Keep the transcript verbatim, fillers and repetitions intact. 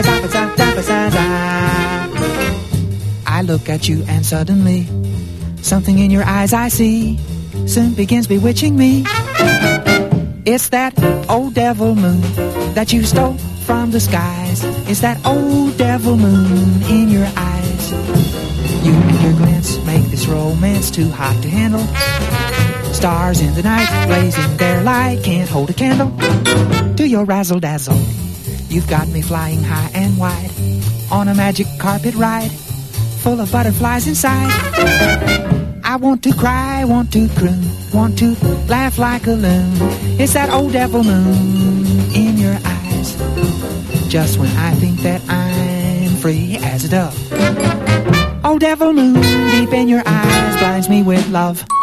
I look at you and suddenly something in your eyes I see soon begins bewitching me. It's that old devil moon that you stole from the skies. It's that old devil moon in your eyes. You and your glance make this romance too hot to handle. Stars in the night blazing their light can't hold a candle to your razzle dazzle. You've got me flying high and wide on a magic carpet ride full of butterflies inside. I want to cry, want to croon, want to laugh like a loon. It's that old devil moon in your eyes. Just when I think that I'm free as a dove, old devil moon deep in your eyes blinds me with love.